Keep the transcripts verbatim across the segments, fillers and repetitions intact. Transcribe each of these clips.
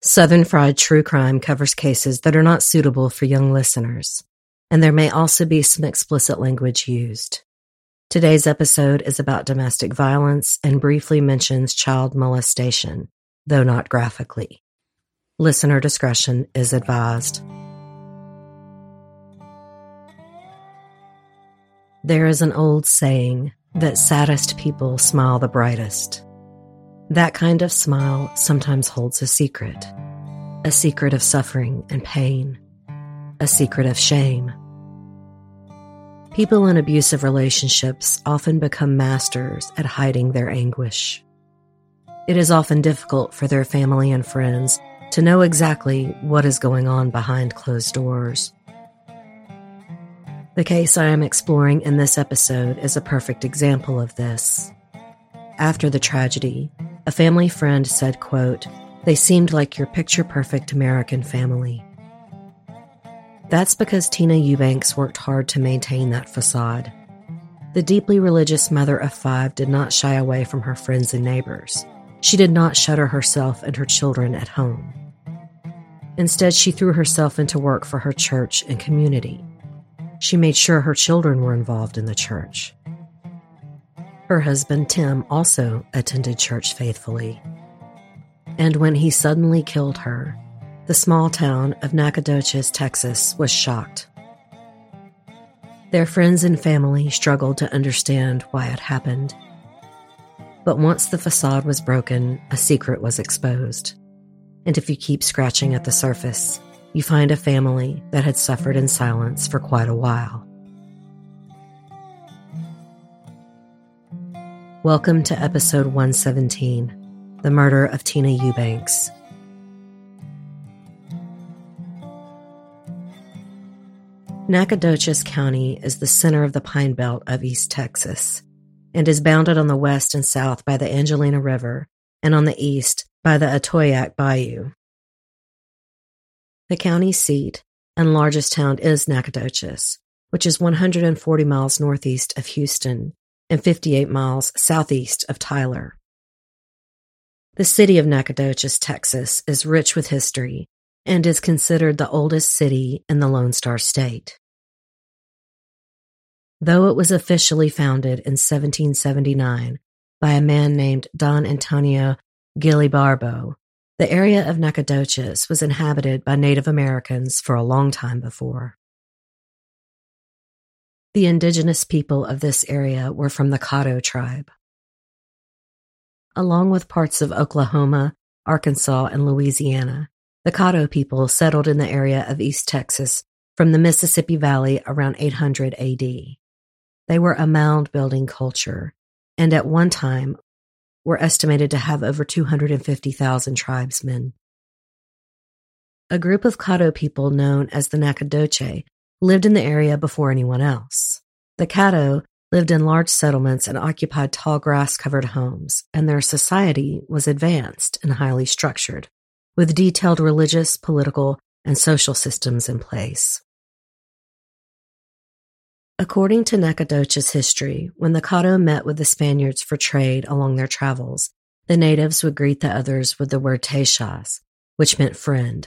Southern Fried True Crime covers cases that are not suitable for young listeners, and there may also be some explicit language used. Today's episode is about domestic violence and briefly mentions child molestation, though not graphically. Listener discretion is advised. There is an old saying that saddest people smile the brightest. That kind of smile sometimes holds a secret, a secret of suffering and pain, a secret of shame. People in abusive relationships often become masters at hiding their anguish. It is often difficult for their family and friends to know exactly what is going on behind closed doors. The case I am exploring in this episode is a perfect example of this. After the tragedy, a family friend said, quote, "They seemed like your picture-perfect American family." That's because Tina Eubanks worked hard to maintain that facade. The deeply religious mother of five did not shy away from her friends and neighbors. She did not shutter herself and her children at home. Instead, she threw herself into work for her church and community. She made sure her children were involved in the church. Her husband, Tim, also attended church faithfully. And when he suddenly killed her, the small town of Nacogdoches, Texas, was shocked. Their friends and family struggled to understand why it happened. But once the facade was broken, a secret was exposed. And if you keep scratching at the surface, you find a family that had suffered in silence for quite a while. Welcome to episode one seventeen, The Murder of Tina Eubanks. Nacogdoches County is the center of the Pine Belt of East Texas and is bounded on the west and south by the Angelina River and on the east by the Atoyac Bayou. The county seat and largest town is Nacogdoches, which is one hundred forty miles northeast of Houston and fifty-eight miles southeast of Tyler. The city of Nacogdoches, Texas, is rich with history and is considered the oldest city in the Lone Star State. Though it was officially founded in seventeen seventy-nine by a man named Don Antonio Guilibarbo, the area of Nacogdoches was inhabited by Native Americans for a long time before. The indigenous people of this area were from the Caddo tribe. Along with parts of Oklahoma, Arkansas, and Louisiana, the Caddo people settled in the area of East Texas from the Mississippi Valley around eight hundred A D. They were a mound-building culture, and at one time were estimated to have over two hundred fifty thousand tribesmen. A group of Caddo people known as the Nacogdoches lived in the area before anyone else. The Caddo lived in large settlements and occupied tall grass-covered homes, and their society was advanced and highly structured, with detailed religious, political, and social systems in place. According to Nacogdoches history, when the Caddo met with the Spaniards for trade along their travels, the natives would greet the others with the word Texas, which meant friend.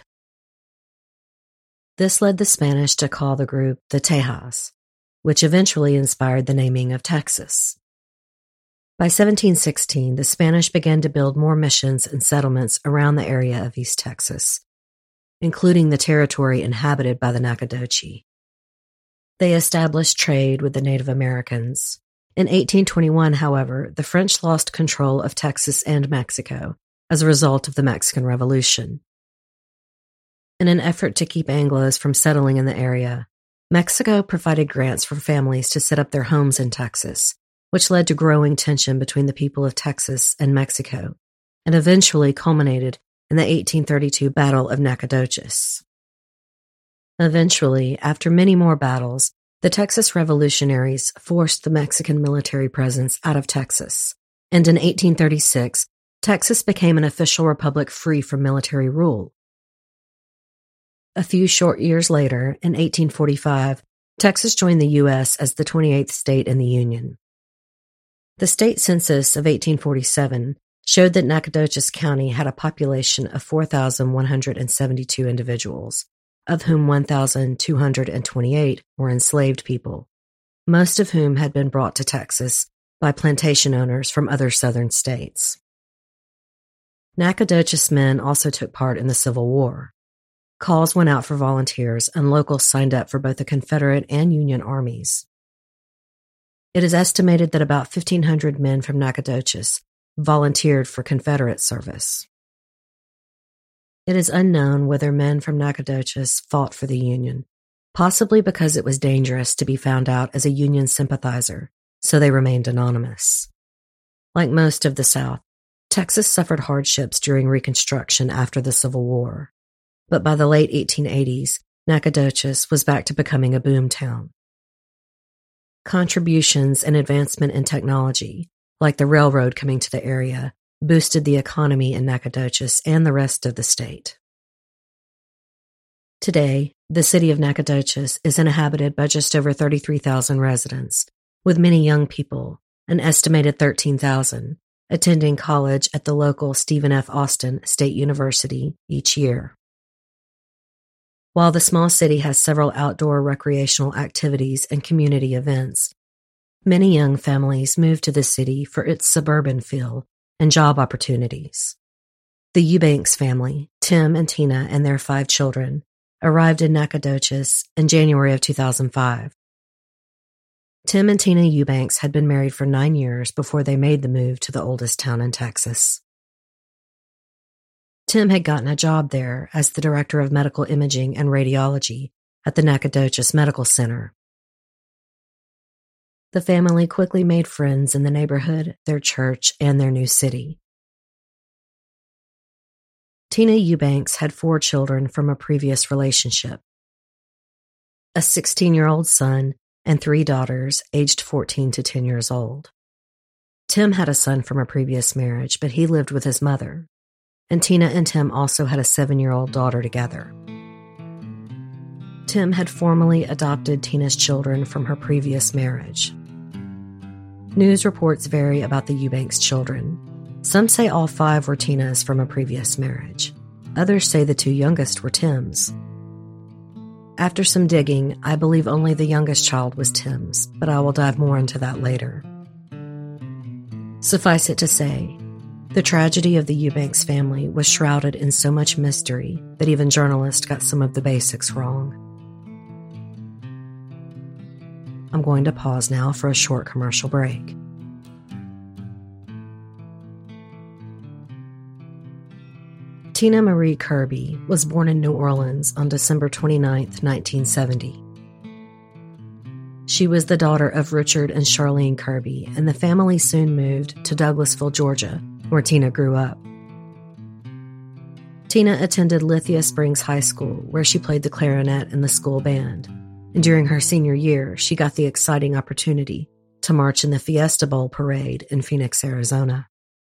This led the Spanish to call the group the Tejas, which eventually inspired the naming of Texas. By seventeen sixteen, the Spanish began to build more missions and settlements around the area of East Texas, including the territory inhabited by the Nacogdoches. They established trade with the Native Americans. In eighteen twenty-one, however, the French lost control of Texas and Mexico as a result of the Mexican Revolution. In an effort to keep Anglos from settling in the area, Mexico provided grants for families to set up their homes in Texas, which led to growing tension between the people of Texas and Mexico, and eventually culminated in the eighteen thirty-two Battle of Nacogdoches. Eventually, after many more battles, the Texas revolutionaries forced the Mexican military presence out of Texas, and in eighteen thirty-six, Texas became an official republic free from military rule. A few short years later, in eighteen forty-five, Texas joined the U S as the twenty-eighth state in the Union. The state census of eighteen forty-seven showed that Nacogdoches County had a population of four thousand one hundred seventy-two individuals, of whom one thousand two hundred twenty-eight were enslaved people, most of whom had been brought to Texas by plantation owners from other southern states. Nacogdoches men also took part in the Civil War. Calls went out for volunteers, and locals signed up for both the Confederate and Union armies. It is estimated that about fifteen hundred men from Nacogdoches volunteered for Confederate service. It is unknown whether men from Nacogdoches fought for the Union, possibly because it was dangerous to be found out as a Union sympathizer, so they remained anonymous. Like most of the South, Texas suffered hardships during Reconstruction after the Civil War, but by the late eighteen eighties, Nacogdoches was back to becoming a boom town. Contributions and advancement in technology, like the railroad coming to the area, boosted the economy in Nacogdoches and the rest of the state. Today, the city of Nacogdoches is inhabited by just over thirty-three thousand residents, with many young people, an estimated thirteen thousand, attending college at the local Stephen F. Austin State University each year. While the small city has several outdoor recreational activities and community events, many young families move to the city for its suburban feel and job opportunities. The Eubanks family, Tim and Tina and their five children, arrived in Nacogdoches in January of two thousand five. Tim and Tina Eubanks had been married for nine years before they made the move to the oldest town in Texas. Tim had gotten a job there as the director of medical imaging and radiology at the Nacogdoches Medical Center. The family quickly made friends in the neighborhood, their church, and their new city. Tina Eubanks had four children from a previous relationship: a sixteen-year-old son and three daughters aged fourteen to ten years old. Tim had a son from a previous marriage, but he lived with his mother. And Tina and Tim also had a seven-year-old daughter together. Tim had formally adopted Tina's children from her previous marriage. News reports vary about the Eubanks children. Some say all five were Tina's from a previous marriage. Others say the two youngest were Tim's. After some digging, I believe only the youngest child was Tim's, but I will dive more into that later. Suffice it to say, the tragedy of the Eubanks family was shrouded in so much mystery that even journalists got some of the basics wrong. I'm going to pause now for a short commercial break. Tina Marie Kirby was born in New Orleans on December twenty-ninth, nineteen seventy. She was the daughter of Richard and Charlene Kirby, and the family soon moved to Douglasville, Georgia, where Tina grew up. Tina attended Lithia Springs High School, where she played the clarinet in the school band, and during her senior year, she got the exciting opportunity to march in the Fiesta Bowl parade in Phoenix, Arizona.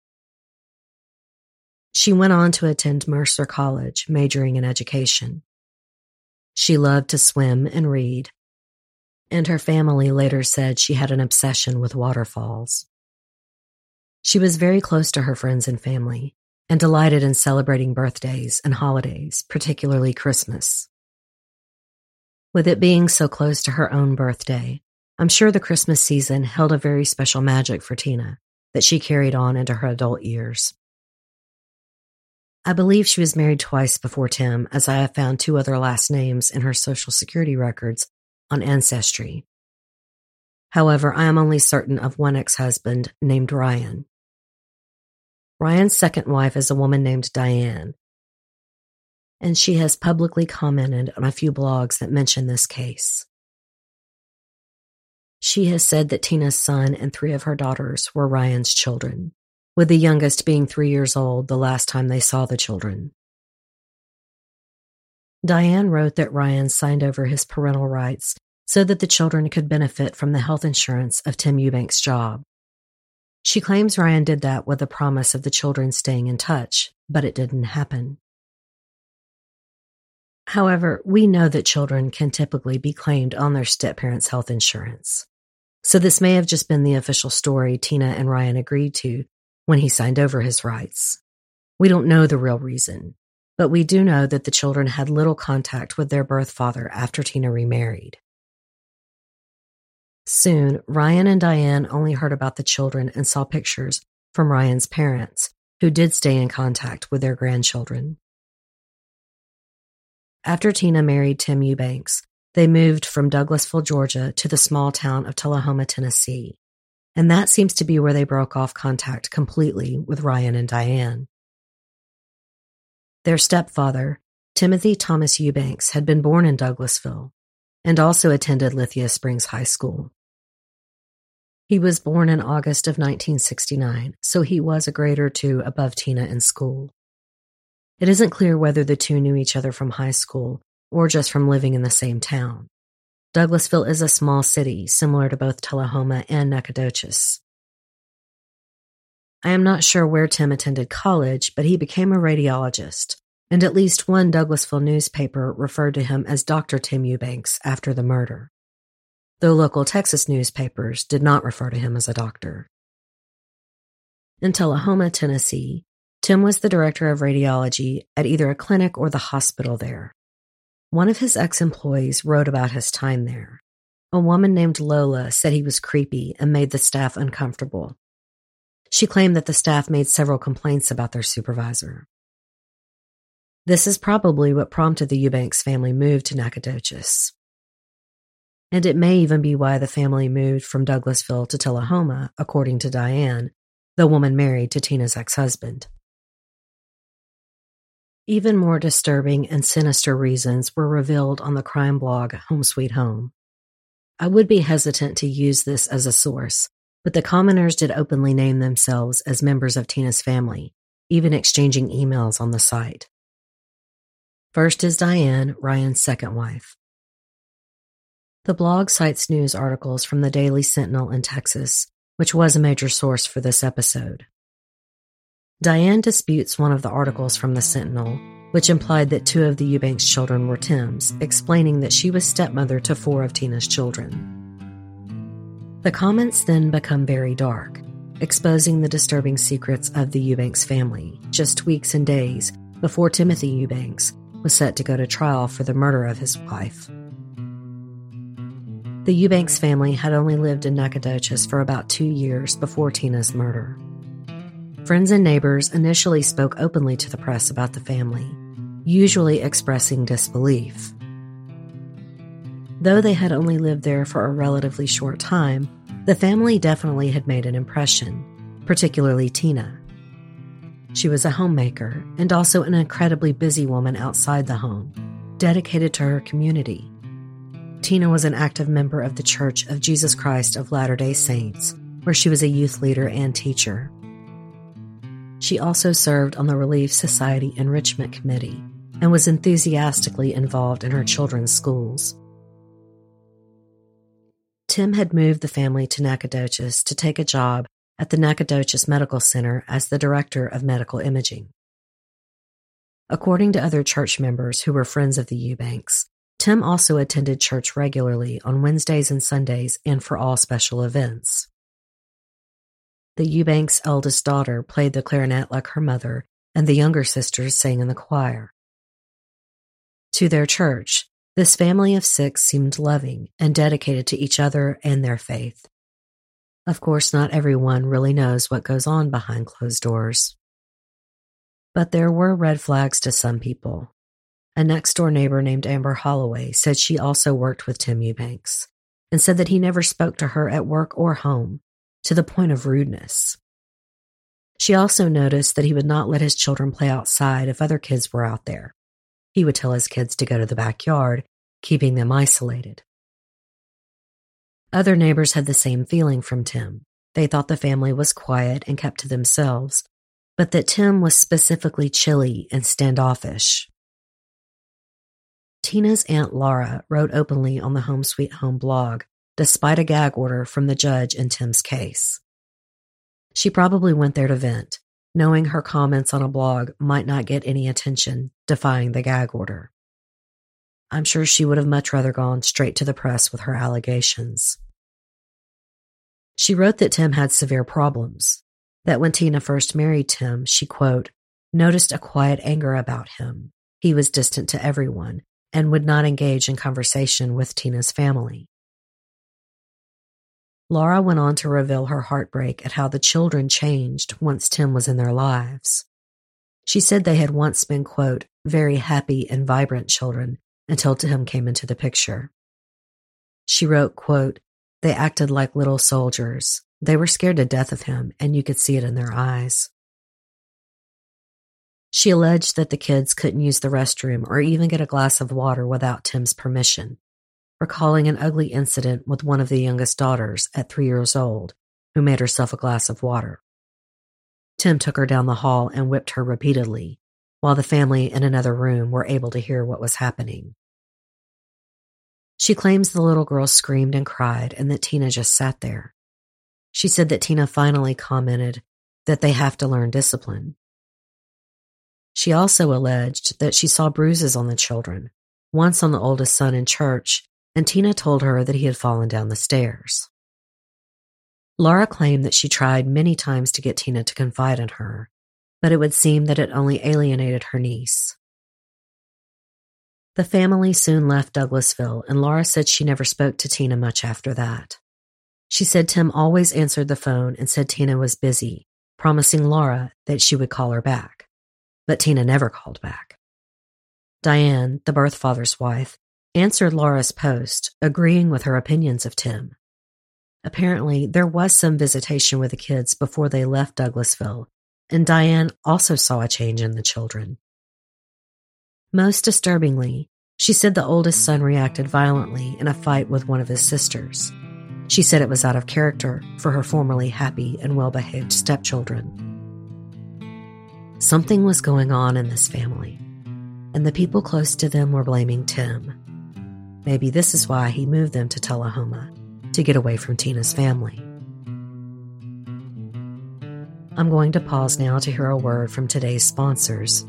She went on to attend Mercer College, majoring in education. She loved to swim and read, and her family later said she had an obsession with waterfalls. She was very close to her friends and family, and delighted in celebrating birthdays and holidays, particularly Christmas. With it being so close to her own birthday, I'm sure the Christmas season held a very special magic for Tina that she carried on into her adult years. I believe she was married twice before Tim, as I have found two other last names in her Social Security records on Ancestry. However, I am only certain of one ex-husband named Ryan. Ryan's second wife is a woman named Diane, and she has publicly commented on a few blogs that mention this case. She has said that Tina's son and three of her daughters were Ryan's children, with the youngest being three years old the last time they saw the children. Diane wrote that Ryan signed over his parental rights so that the children could benefit from the health insurance of Tim Eubanks' job. She claims Ryan did that with the promise of the children staying in touch, but it didn't happen. However, we know that children can typically be claimed on their step-parents' health insurance. So this may have just been the official story Tina and Ryan agreed to when he signed over his rights. We don't know the real reason, but we do know that the children had little contact with their birth father after Tina remarried. Soon, Ryan and Diane only heard about the children and saw pictures from Ryan's parents, who did stay in contact with their grandchildren. After Tina married Tim Eubanks, they moved from Douglasville, Georgia, to the small town of Tullahoma, Tennessee, and that seems to be where they broke off contact completely with Ryan and Diane. Their stepfather, Timothy Thomas Eubanks, had been born in Douglasville and also attended Lithia Springs High School. He was born in August of nineteen sixty-nine, so he was a grade or two above Tina in school. It isn't clear whether the two knew each other from high school or just from living in the same town. Douglasville is a small city, similar to both Tullahoma and Nacogdoches. I am not sure where Tim attended college, but he became a radiologist, and at least one Douglasville newspaper referred to him as Doctor Tim Eubanks after the murder, though local Texas newspapers did not refer to him as a doctor. In Tullahoma, Tennessee, Tim was the director of radiology at either a clinic or the hospital there. One of his ex-employees wrote about his time there. A woman named Lola said he was creepy and made the staff uncomfortable. She claimed that the staff made several complaints about their supervisor. This is probably what prompted the Eubanks family move to Nacogdoches. And it may even be why the family moved from Douglasville to Tullahoma, according to Diane, the woman married to Tina's ex-husband. Even more disturbing and sinister reasons were revealed on the crime blog Home Sweet Home. I would be hesitant to use this as a source, but the commenters did openly name themselves as members of Tina's family, even exchanging emails on the site. First is Diane, Ryan's second wife. The blog cites news articles from the Daily Sentinel in Texas, which was a major source for this episode. Diane disputes one of the articles from the Sentinel, which implied that two of the Eubanks children were Tim's, explaining that she was stepmother to four of Tina's children. The comments then become very dark, exposing the disturbing secrets of the Eubanks family, just weeks and days before Timothy Eubanks was set to go to trial for the murder of his wife. The Eubanks family had only lived in Nacogdoches for about two years before Tina's murder. Friends and neighbors initially spoke openly to the press about the family, usually expressing disbelief. Though they had only lived there for a relatively short time, the family definitely had made an impression, particularly Tina. She was a homemaker and also an incredibly busy woman outside the home, dedicated to her community. Tina was an active member of the Church of Jesus Christ of Latter-day Saints, where she was a youth leader and teacher. She also served on the Relief Society Enrichment Committee and was enthusiastically involved in her children's schools. Tim had moved the family to Nacogdoches to take a job at the Nacogdoches Medical Center as the director of medical imaging. According to other church members who were friends of the Eubanks, Tim also attended church regularly on Wednesdays and Sundays and for all special events. The Eubanks' eldest daughter played the clarinet like her mother, and the younger sisters sang in the choir. To their church, this family of six seemed loving and dedicated to each other and their faith. Of course, not everyone really knows what goes on behind closed doors. But there were red flags to some people. A next-door neighbor named Amber Holloway said she also worked with Tim Eubanks and said that he never spoke to her at work or home, to the point of rudeness. She also noticed that he would not let his children play outside if other kids were out there. He would tell his kids to go to the backyard, keeping them isolated. Other neighbors had the same feeling from Tim. They thought the family was quiet and kept to themselves, but that Tim was specifically chilly and standoffish. Tina's Aunt Laura wrote openly on the Home Sweet Home blog, despite a gag order from the judge in Tim's case. She probably went there to vent, knowing her comments on a blog might not get any attention, defying the gag order. I'm sure she would have much rather gone straight to the press with her allegations. She wrote that Tim had severe problems. that when Tina first married Tim, she, quote, noticed a quiet anger about him. He was distant to everyone and would not engage in conversation with Tina's family. Laura went on to reveal her heartbreak at how the children changed once Tim was in their lives. She said they had once been, quote, very happy and vibrant children until Tim came into the picture. She wrote, quote, they acted like little soldiers. They were scared to death of him, and you could see it in their eyes. She alleged that the kids couldn't use the restroom or even get a glass of water without Tim's permission, recalling an ugly incident with one of the youngest daughters at three years old, who made herself a glass of water. Tim took her down the hall and whipped her repeatedly, while the family in another room were able to hear what was happening. She claims the little girl screamed and cried and that Tina just sat there. She said that Tina finally commented that they have to learn discipline. She also alleged that she saw bruises on the children, once on the oldest son in church, and Tina told her that he had fallen down the stairs. Laura claimed that she tried many times to get Tina to confide in her, but it would seem that it only alienated her niece. The family soon left Douglasville, and Laura said she never spoke to Tina much after that. She said Tim always answered the phone and said Tina was busy, promising Laura that she would call her back. But Tina never called back. Diane, the birth father's wife, answered Laura's post, agreeing with her opinions of Tim. Apparently, there was some visitation with the kids before they left Douglasville, and Diane also saw a change in the children. Most disturbingly, she said the oldest son reacted violently in a fight with one of his sisters. She said it was out of character for her formerly happy and well-behaved stepchildren. Something was going on in this family, and the people close to them were blaming Tim. Maybe this is why he moved them to Tullahoma, to get away from Tina's family. I'm going to pause now to hear a word from today's sponsors.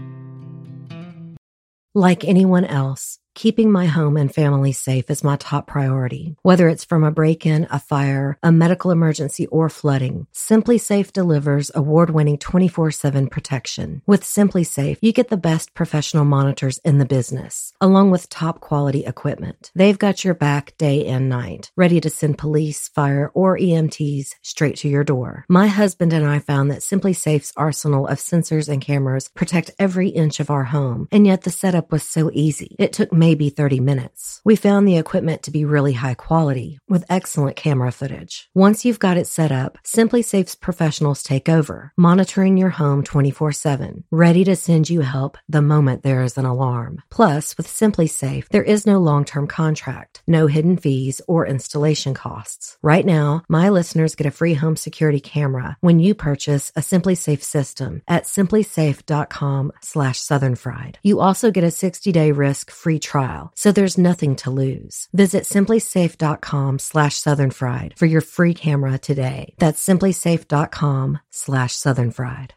Like anyone else, keeping my home and family safe is my top priority. Whether it's from a break-in, a fire, a medical emergency, or flooding, SimpliSafe delivers award-winning twenty-four seven protection. With SimpliSafe, you get the best professional monitors in the business, along with top-quality equipment. They've got your back day and night, ready to send police, fire, or E M Ts straight to your door. My husband and I found that SimpliSafe's arsenal of sensors and cameras protect every inch of our home, and yet the setup was so easy. It took maybe thirty minutes. We found the equipment to be really high quality, with excellent camera footage. Once you've got it set up, SimpliSafe's professionals take over, monitoring your home twenty-four seven, ready to send you help the moment there is an alarm. Plus, with SimpliSafe, there is no long-term contract, no hidden fees or installation costs. Right now, my listeners get a free home security camera when you purchase a SimpliSafe system at simplisafe.com slash southernfried. You also get a sixty-day risk-free trial, so there's nothing to lose. Visit simplisafe.com slash southernfried for your free camera today. That's simplisafe.com slash southernfried.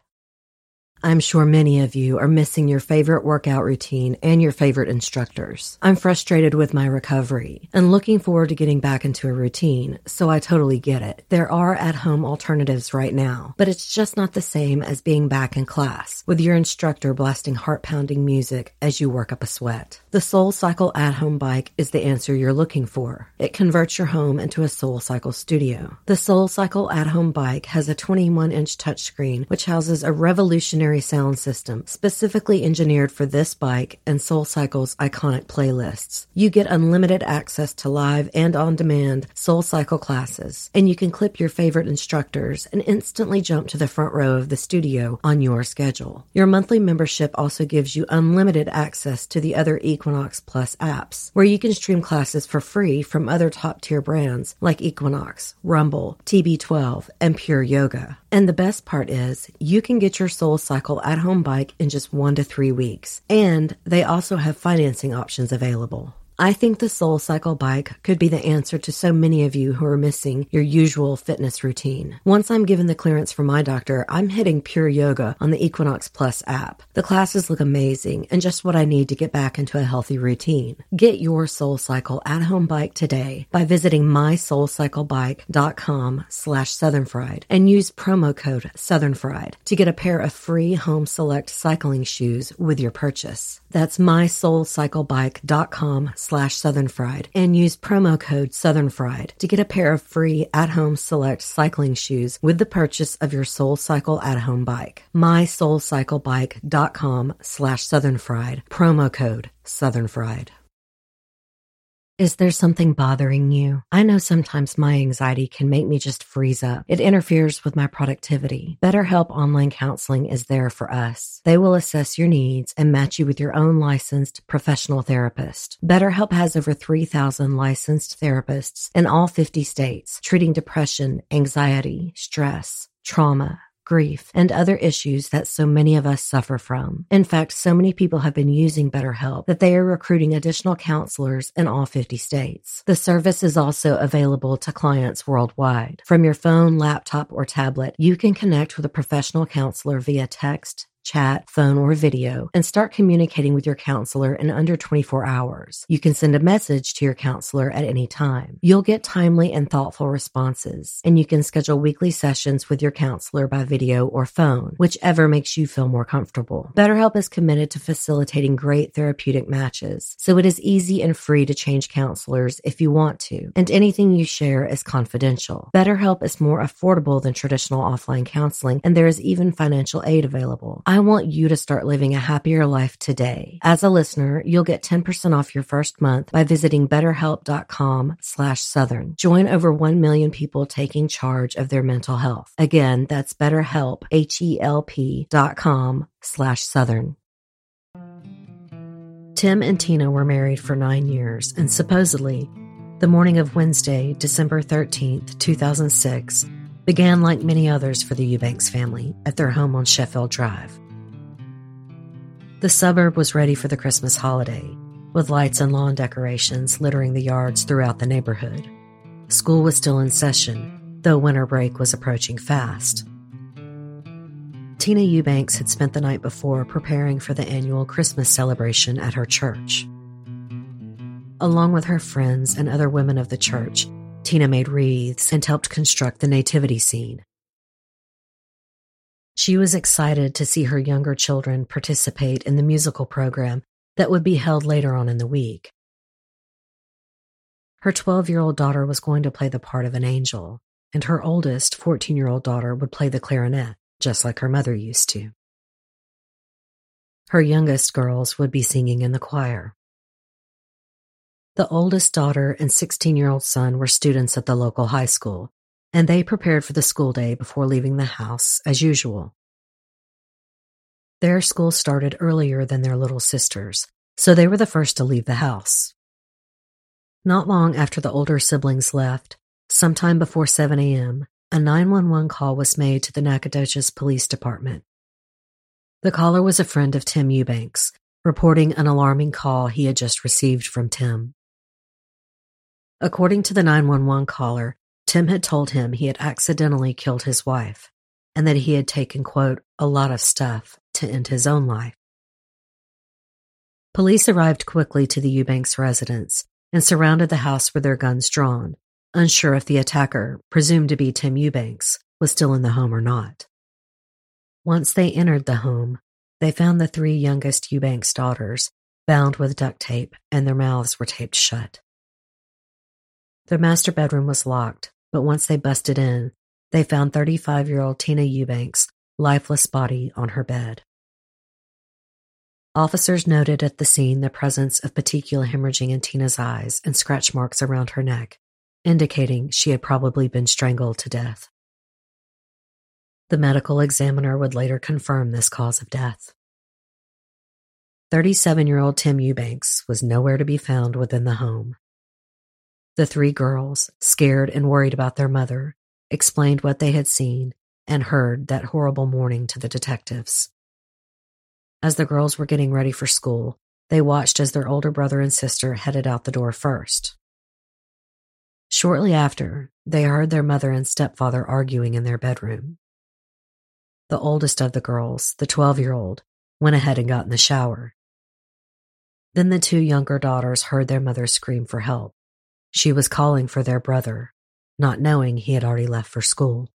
I'm sure many of you are missing your favorite workout routine and your favorite instructors. I'm frustrated with my recovery and looking forward to getting back into a routine, so I totally get it. There are at-home alternatives right now, but it's just not the same as being back in class, with your instructor blasting heart-pounding music as you work up a sweat. The SoulCycle at-home bike is the answer you're looking for. It converts your home into a SoulCycle studio. The SoulCycle at-home bike has a twenty-one inch touchscreen, which houses a revolutionary sound system specifically engineered for this bike and SoulCycle's iconic playlists. You get unlimited access to live and on-demand SoulCycle classes, and you can clip your favorite instructors and instantly jump to the front row of the studio on your schedule. Your monthly membership also gives you unlimited access to the other Equinox Plus apps, where you can stream classes for free from other top-tier brands like Equinox, Rumble, T B twelve, and Pure Yoga. And the best part is, you can get your SoulCycle at-home bike in just one to three weeks. And they also have financing options available. I think the SoulCycle bike could be the answer to so many of you who are missing your usual fitness routine. Once I'm given the clearance from my doctor, I'm hitting Pure Yoga on the Equinox Plus app. The classes look amazing and just what I need to get back into a healthy routine. Get your SoulCycle at-home bike today by visiting my soul cycle bike dot com slash Southern Fried and use promo code Southern Fried to get a pair of free home select cycling shoes with your purchase. That's my soul cycle bike dot com slash Southern Fried and use promo code Southern Fried to get a pair of free at-home select cycling shoes with the purchase of your SoulCycle at-home bike. my soul cycle bike dot com slash Southern Fried, promo code Southern Fried. Is there something bothering you? I know sometimes my anxiety can make me just freeze up. It interferes with my productivity. BetterHelp Online Counseling is there for us. They will assess your needs and match you with your own licensed professional therapist. BetterHelp has over three thousand licensed therapists in all fifty states, treating depression, anxiety, stress, trauma, grief, and other issues that so many of us suffer from. In fact, so many people have been using BetterHelp that they are recruiting additional counselors in all fifty states. The service is also available to clients worldwide. From your phone, laptop, or tablet, you can connect with a professional counselor via text, chat, phone, or video, and start communicating with your counselor in under twenty-four hours. You can send a message to your counselor at any time. You'll get timely and thoughtful responses, and you can schedule weekly sessions with your counselor by video or phone, whichever makes you feel more comfortable. BetterHelp is committed to facilitating great therapeutic matches, so it is easy and free to change counselors if you want to, and anything you share is confidential. BetterHelp is more affordable than traditional offline counseling, and there is even financial aid available. I want you to start living a happier life today. As a listener, you'll get ten percent off your first month by visiting betterhelp.com slash Southern. Join over one million people taking charge of their mental health. Again, that's betterhelp, H-E-L-P dot com slash Southern. Tim and Tina were married for nine years, and supposedly, the morning of Wednesday, December thirteenth, two thousand six, began like many others for the Eubanks family at their home on Sheffield Drive. The suburb was ready for the Christmas holiday, with lights and lawn decorations littering the yards throughout the neighborhood. School was still in session, though winter break was approaching fast. Tina Eubanks had spent the night before preparing for the annual Christmas celebration at her church. Along with her friends and other women of the church, Tina made wreaths and helped construct the nativity scene. She was excited to see her younger children participate in the musical program that would be held later on in the week. Her twelve-year-old daughter was going to play the part of an angel, and her oldest, fourteen-year-old daughter would play the clarinet, just like her mother used to. Her youngest girls would be singing in the choir. The oldest daughter and sixteen-year-old son were students at the local high school, and they prepared for the school day before leaving the house, as usual. Their school started earlier than their little sisters, so they were the first to leave the house. Not long after the older siblings left, sometime before seven a.m., a nine one one call was made to the Nacogdoches Police Department. The caller was a friend of Tim Eubanks, reporting an alarming call he had just received from Tim. According to the nine one one caller, Tim had told him he had accidentally killed his wife, and that he had taken, quote, a lot of stuff to end his own life. Police arrived quickly to the Eubanks residence and surrounded the house with their guns drawn, unsure if the attacker, presumed to be Tim Eubanks, was still in the home or not. Once they entered the home, they found the three youngest Eubanks daughters bound with duct tape, and their mouths were taped shut. Their master bedroom was locked, but once they busted in, they found thirty-five-year-old Tina Eubanks' lifeless body on her bed. Officers noted at the scene the presence of petechial hemorrhaging in Tina's eyes and scratch marks around her neck, indicating she had probably been strangled to death. The medical examiner would later confirm this cause of death. thirty-seven-year-old Tim Eubanks was nowhere to be found within the home. The three girls, scared and worried about their mother, explained what they had seen and heard that horrible morning to the detectives. As the girls were getting ready for school, They watched as their older brother and sister headed out the door first. Shortly after, they heard their mother and stepfather arguing in their bedroom. The oldest of the girls, the twelve-year-old, went ahead and got in the shower. Then the two younger daughters heard their mother scream for help. She was calling for their brother, not knowing he had already left for school.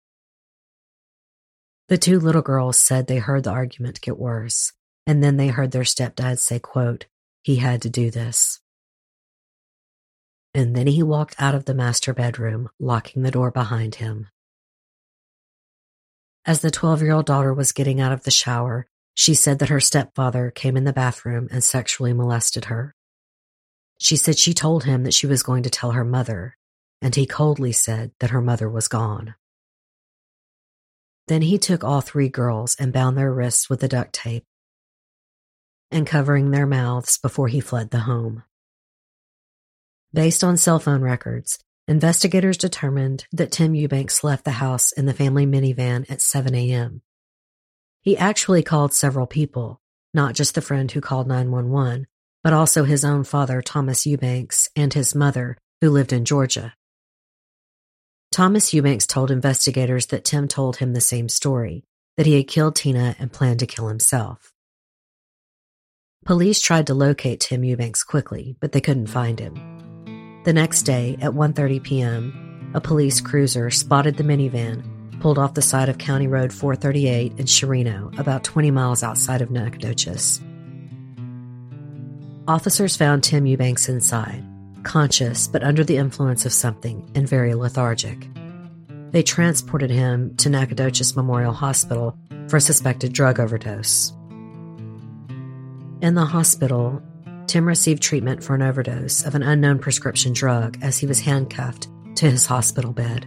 The two little girls said they heard the argument get worse, and then they heard their stepdad say, quote, "He had to do this." And then he walked out of the master bedroom, locking the door behind him. As the twelve-year-old daughter was getting out of the shower, she said that her stepfather came in the bathroom and sexually molested her. She said she told him that she was going to tell her mother, and he coldly said that her mother was gone. Then he took all three girls and bound their wrists with a duct tape and covering their mouths before he fled the home. Based on cell phone records, investigators determined that Tim Eubanks left the house in the family minivan at seven a.m. He actually called several people, not just the friend who called nine one one, but also his own father, Thomas Eubanks, and his mother, who lived in Georgia. Thomas Eubanks told investigators that Tim told him the same story, that he had killed Tina and planned to kill himself. Police tried to locate Tim Eubanks quickly, but they couldn't find him. The next day, at one thirty p.m., a police cruiser spotted the minivan, pulled off the side of County Road four thirty-eight in Chirino, about twenty miles outside of Nacogdoches. Officers found Tim Eubanks inside, conscious but under the influence of something and very lethargic. They transported him to Nacogdoches Memorial Hospital for a suspected drug overdose. In the hospital, Tim received treatment for an overdose of an unknown prescription drug as he was handcuffed to his hospital bed.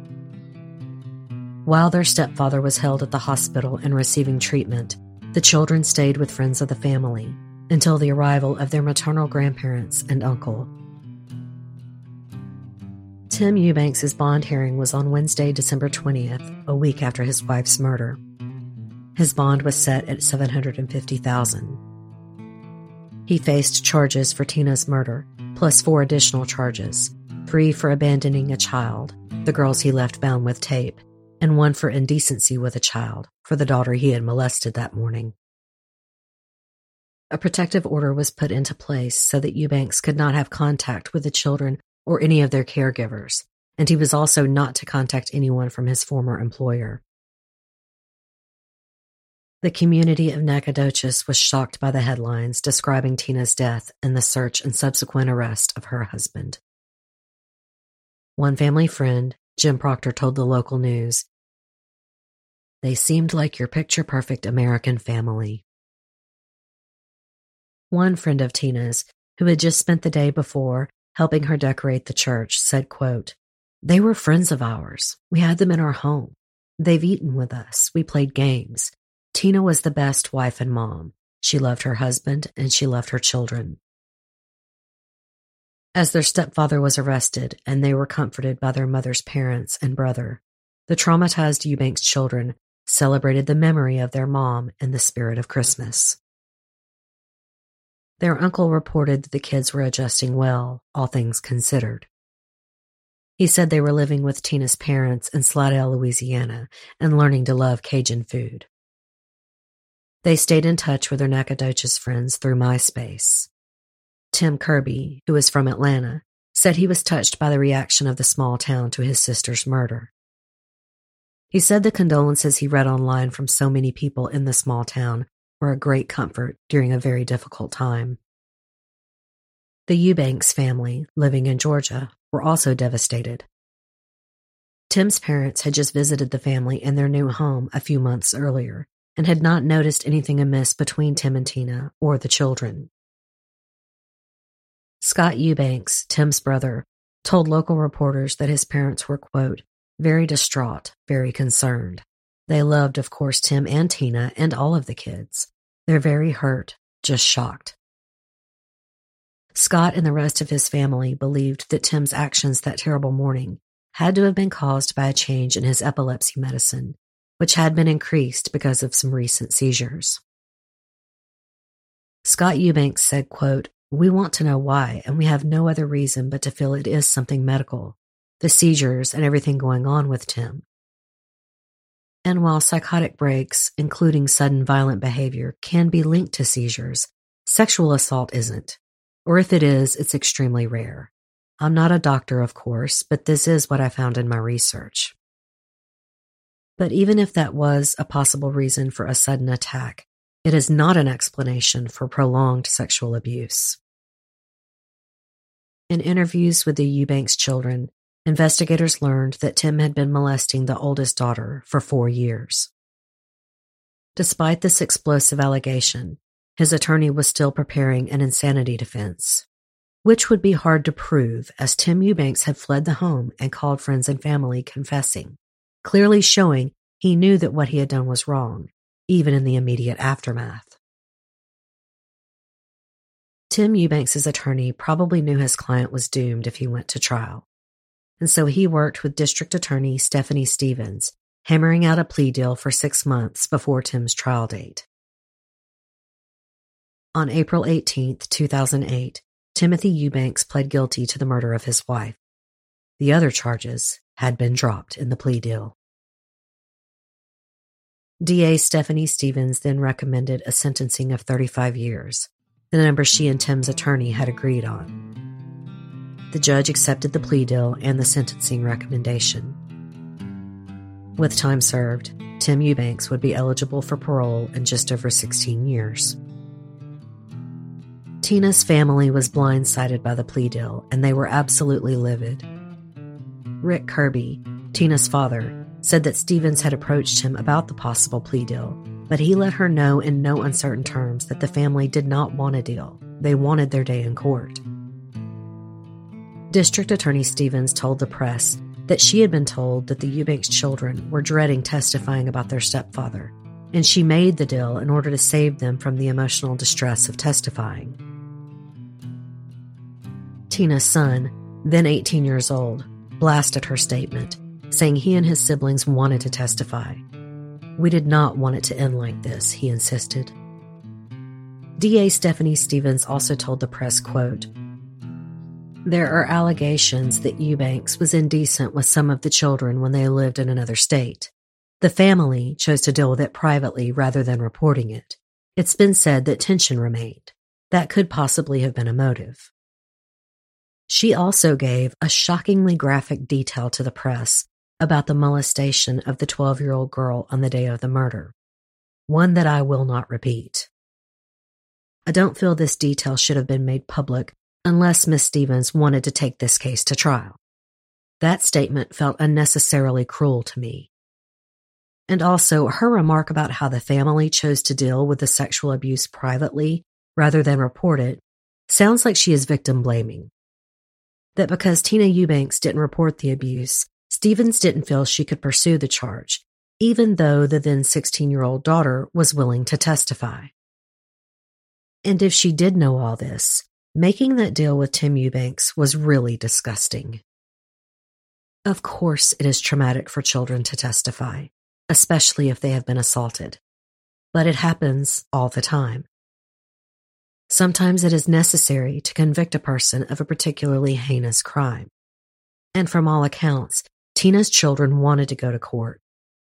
While their stepfather was held at the hospital and receiving treatment, the children stayed with friends of the family until the arrival of their maternal grandparents and uncle. Tim Eubanks' bond hearing was on Wednesday, December twentieth, a week after his wife's murder. His bond was set at seven hundred fifty thousand dollars. He faced charges for Tina's murder, plus four additional charges, three for abandoning a child, the girls he left bound with tape, and one for indecency with a child, for the daughter he had molested that morning. A protective order was put into place so that Eubanks could not have contact with the children or any of their caregivers, and he was also not to contact anyone from his former employer. The community of Nacogdoches was shocked by the headlines describing Tina's death and the search and subsequent arrest of her husband. One family friend, Jim Proctor, told the local news, "They seemed like your picture-perfect American family." One friend of Tina's, who had just spent the day before helping her decorate the church, said, quote, "They were friends of ours. We had them in our home. They've eaten with us. We played games. Tina was the best wife and mom. She loved her husband and she loved her children." As their stepfather was arrested and they were comforted by their mother's parents and brother, the traumatized Eubanks children celebrated the memory of their mom in the spirit of Christmas. Their uncle reported that the kids were adjusting well, all things considered. He said they were living with Tina's parents in Slidell, Louisiana, and learning to love Cajun food. They stayed in touch with their Nacogdoches friends through MySpace. Tim Kirby, who is from Atlanta, said he was touched by the reaction of the small town to his sister's murder. He said the condolences he read online from so many people in the small town were a great comfort during a very difficult time. The Eubanks family, living in Georgia, were also devastated. Tim's parents had just visited the family in their new home a few months earlier and had not noticed anything amiss between Tim and Tina or the children. Scott Eubanks, Tim's brother, told local reporters that his parents were, quote, "very distraught, very concerned. They loved, of course, Tim and Tina and all of the kids. They're very hurt, just shocked." Scott and the rest of his family believed that Tim's actions that terrible morning had to have been caused by a change in his epilepsy medicine, which had been increased because of some recent seizures. Scott Eubanks said, quote, "We want to know why, and we have no other reason but to feel it is something medical, the seizures and everything going on with Tim." And while psychotic breaks, including sudden violent behavior, can be linked to seizures, sexual assault isn't. Or if it is, it's extremely rare. I'm not a doctor, of course, but this is what I found in my research. But even if that was a possible reason for a sudden attack, it is not an explanation for prolonged sexual abuse. In interviews with the Eubanks children, investigators learned that Tim had been molesting the oldest daughter for four years. Despite this explosive allegation, his attorney was still preparing an insanity defense, which would be hard to prove as Tim Eubanks had fled the home and called friends and family confessing, clearly showing he knew that what he had done was wrong, even in the immediate aftermath. Tim Eubanks' attorney probably knew his client was doomed if he went to trial, and so he worked with District Attorney Stephanie Stevens, hammering out a plea deal for six months before Tim's trial date. On April eighteenth, two thousand eight, Timothy Eubanks pled guilty to the murder of his wife. The other charges had been dropped in the plea deal. D A Stephanie Stevens then recommended a sentencing of thirty-five years, the number she and Tim's attorney had agreed on. The judge accepted the plea deal and the sentencing recommendation. With time served, Tim Eubanks would be eligible for parole in just over sixteen years. Tina's family was blindsided by the plea deal, and they were absolutely livid. Rick Kirby, Tina's father, said that Stevens had approached him about the possible plea deal, but he let her know in no uncertain terms that the family did not want a deal. They wanted their day in court. District Attorney Stevens told the press that she had been told that the Eubanks children were dreading testifying about their stepfather, and she made the deal in order to save them from the emotional distress of testifying. Tina's son, then eighteen years old, blasted her statement, saying he and his siblings wanted to testify. "We did not want it to end like this," he insisted. D A Stephanie Stevens also told the press, quote, "There are allegations that Eubanks was indecent with some of the children when they lived in another state. The family chose to deal with it privately rather than reporting it. It's been said that tension remained. That could possibly have been a motive." She also gave a shockingly graphic detail to the press about the molestation of the twelve-year-old girl on the day of the murder, one that I will not repeat. I don't feel this detail should have been made public unless Miss Stevens wanted to take this case to trial. That statement felt unnecessarily cruel to me. And also, her remark about how the family chose to deal with the sexual abuse privately rather than report it sounds like she is victim blaming. That because Tina Eubanks didn't report the abuse, Stevens didn't feel she could pursue the charge, even though the then sixteen-year-old daughter was willing to testify. And if she did know all this, making that deal with Tim Eubanks was really disgusting. Of course, it is traumatic for children to testify, especially if they have been assaulted. But it happens all the time. Sometimes it is necessary to convict a person of a particularly heinous crime. And from all accounts, Tina's children wanted to go to court.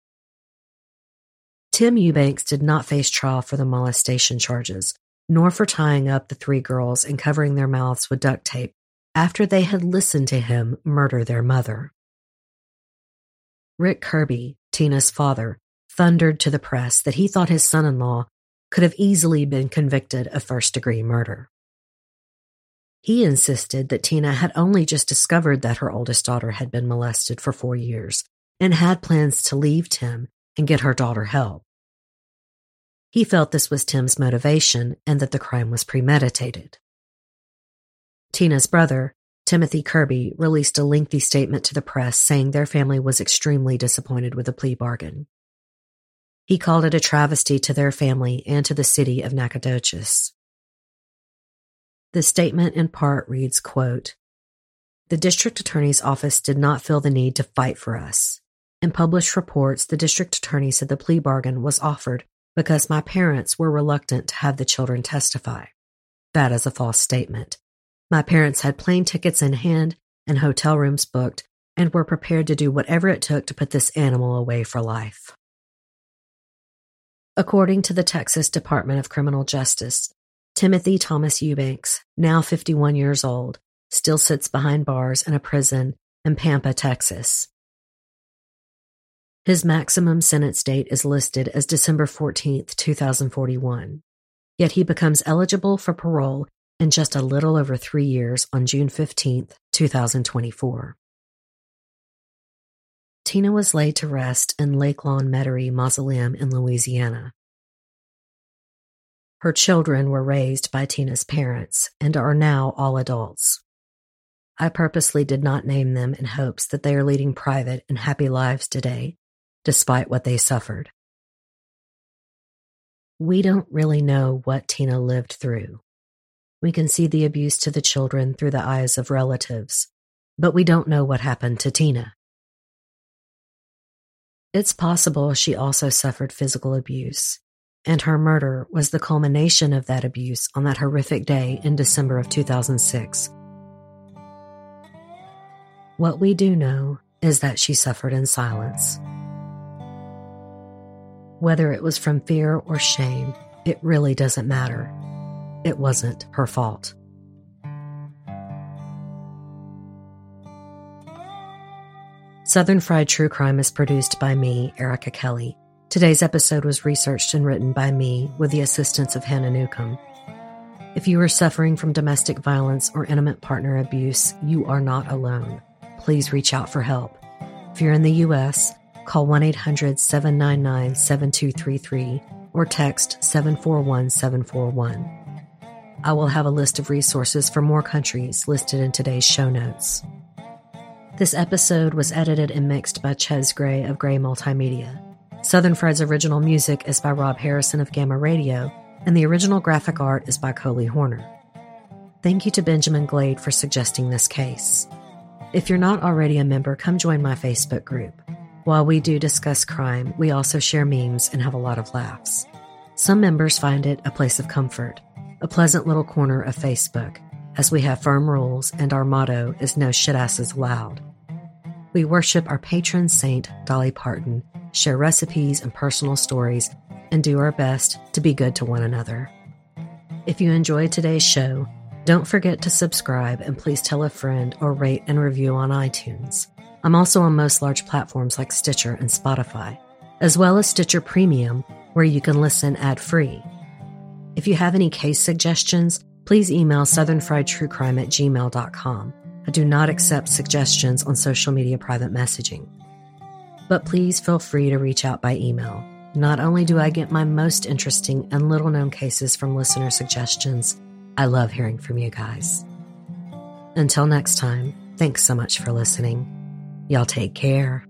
Tim Eubanks did not face trial for the molestation charges, nor for tying up the three girls and covering their mouths with duct tape after they had listened to him murder their mother. Rick Kirby, Tina's father, thundered to the press that he thought his son-in-law could have easily been convicted of first-degree murder. He insisted that Tina had only just discovered that her oldest daughter had been molested for four years and had plans to leave Tim and get her daughter help. He felt this was Tim's motivation and that the crime was premeditated. Tina's brother, Timothy Kirby, released a lengthy statement to the press saying their family was extremely disappointed with the plea bargain. He called it a travesty to their family and to the city of Nacogdoches. The statement in part reads, quote, "The district attorney's office did not feel the need to fight for us. In published reports, the district attorney said the plea bargain was offered because my parents were reluctant to have the children testify. That is a false statement. My parents had plane tickets in hand and hotel rooms booked and were prepared to do whatever it took to put this animal away for life. According to the Texas Department of Criminal Justice, Timothy Thomas Eubanks, now fifty-one years old, still sits behind bars in a prison in Pampa, Texas. His maximum sentence date is listed as December fourteenth, twenty forty-one, yet he becomes eligible for parole in just a little over three years on June fifteenth, twenty twenty-four. Tina was laid to rest in Lake Lawn Metairie Mausoleum in Louisiana. Her children were raised by Tina's parents and are now all adults. I purposely did not name them in hopes that they are leading private and happy lives today, despite what they suffered. We don't really know what Tina lived through. We can see the abuse to the children through the eyes of relatives, but we don't know what happened to Tina. It's possible she also suffered physical abuse, and her murder was the culmination of that abuse on that horrific day in December of two thousand six. What we do know is that she suffered in silence. Whether it was from fear or shame, it really doesn't matter. It wasn't her fault. Southern Fried True Crime is produced by me, Erica Kelly. Today's episode was researched and written by me with the assistance of Hannah Newcomb. If you are suffering from domestic violence or intimate partner abuse, you are not alone. Please reach out for help. If you're in the U S, call one eight hundred, seven nine nine, seven two three three or text seven four one, seven four one. I will have a list of resources for more countries listed in today's show notes. This episode was edited and mixed by Ches Gray of Gray Multimedia. Southern Fried's original music is by Rob Harrison of Gamma Radio, and the original graphic art is by Coley Horner. Thank you to Benjamin Glade for suggesting this case. If you're not already a member, come join my Facebook group. While we do discuss crime, we also share memes and have a lot of laughs. Some members find it a place of comfort, a pleasant little corner of Facebook, as we have firm rules and our motto is no shitasses allowed. We worship our patron saint, Dolly Parton, share recipes and personal stories, and do our best to be good to one another. If you enjoyed today's show, don't forget to subscribe and please tell a friend or rate and review on iTunes. I'm also on most large platforms like Stitcher and Spotify, as well as Stitcher Premium, where you can listen ad-free. If you have any case suggestions, please email southernfriedtruecrime at gmail dot com. I do not accept suggestions on social media private messaging. But please feel free to reach out by email. Not only do I get my most interesting and little-known cases from listener suggestions, I love hearing from you guys. Until next time, thanks so much for listening. Y'all take care.